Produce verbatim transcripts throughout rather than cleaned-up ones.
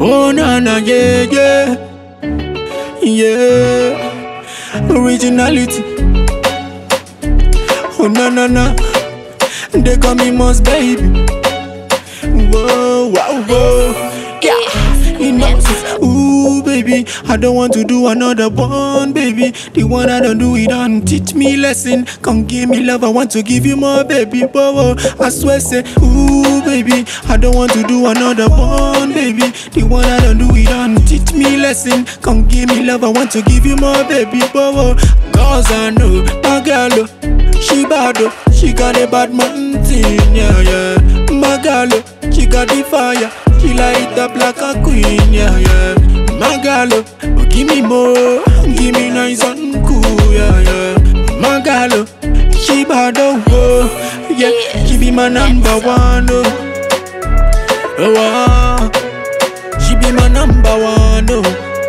Oh na na yeah yeah yeah. Originality. Oh na na na. They call me Mos baby. Whoa wow whoa. Yeah, enough. Ooh baby, I don't want to do another one, baby. The one I don't do it don't teach me lesson. Come give me love, I want to give you more, baby. Whoa, I swear say, ooh baby, I don't want to do another one, baby. The one I don't do it don't teach me lesson. Come give me love, I want to give you more, baby. Whoa, cause I know my girl, she bad, she got a bad man thing, yeah yeah. My girl, she got the fire. She light up like a queen, yeah, yeah. My girl, oh, give me more, give me nice and cool, yeah, yeah. My girl, she bad, oh, yeah. She be my number one, oh, oh, she be my number one, oh,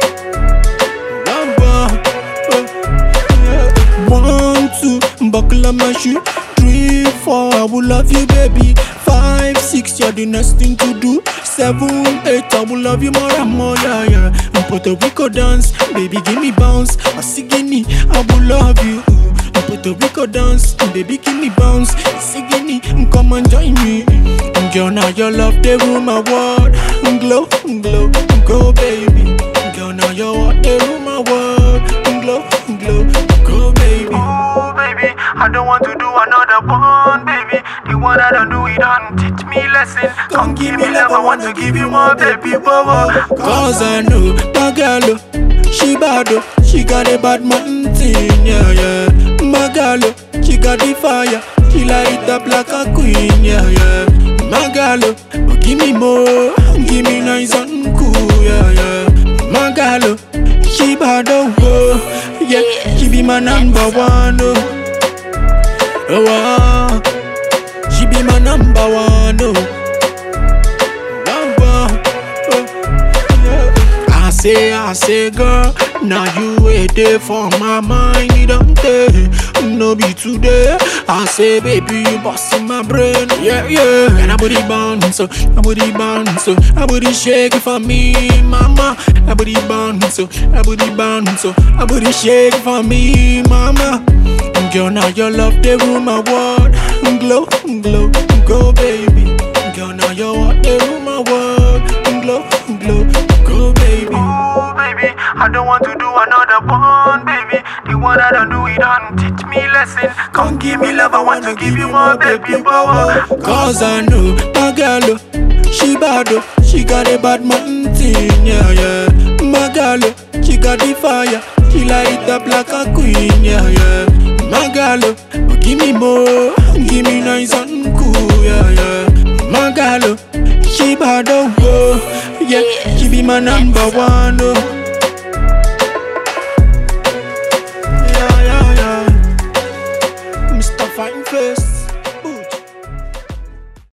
number, oh, yeah. One, two, buckle on my shoe. Three, four, I will love you, baby. Five, six, you're the next thing to do. Seven, eight, I will love you more and more, yeah, yeah. And Puerto Rico dance, baby, give me bounce. Asigini, I will love you. And Puerto Rico dance, baby, give me bounce. Asigini, come and join me. Girl, now your love, they rule my world. Glow, glow, go, baby. Girl, now your love, they rule my world. Glow, glow, go, baby. Oh, baby, I don't want to do another one, baby. The one I don't do it don't teach me lesson. Come give me love, I want to give you more, baby. Whoa, whoa. Cause I know my girl, she bad, she got a bad man thing, yeah, yeah. My girl, she got the fire, she light up like a queen, yeah, yeah. My girl, oh, give me more, give me nice and cool, yeah, yeah. My girl, she bad, oh, yeah. She be my number one, oh. Oh, uh, she be my number one, oh. Number, oh, yeah. I say, I say, girl, now you wait there for my mind, you don't take, no be today. I say, baby, you bustin' my brain, yeah, yeah. And I booty bounce, so I booty bounce, so I booty shake it for me, mama. I booty bounce, so I booty bounce, so I booty shake it for me, mama. Girl, now your love, they rule my world. Glow, glow, go, baby. Girl, now your love, they rule my world. Glow, glow, go, baby. Oh, baby, I don't want to do another one, baby. The one I don't do it don't teach me lesson. Come give me love, I want to give you more, baby. Cause I know my girl, she bad, she got a bad man thing, yeah, yeah. My girl, she got the fire, she light up like a queen, yeah, yeah. My girl, oh, give me more, give me nice and cool, yeah, yeah. My girl, she bad, oh, yeah. She be my number one, oh.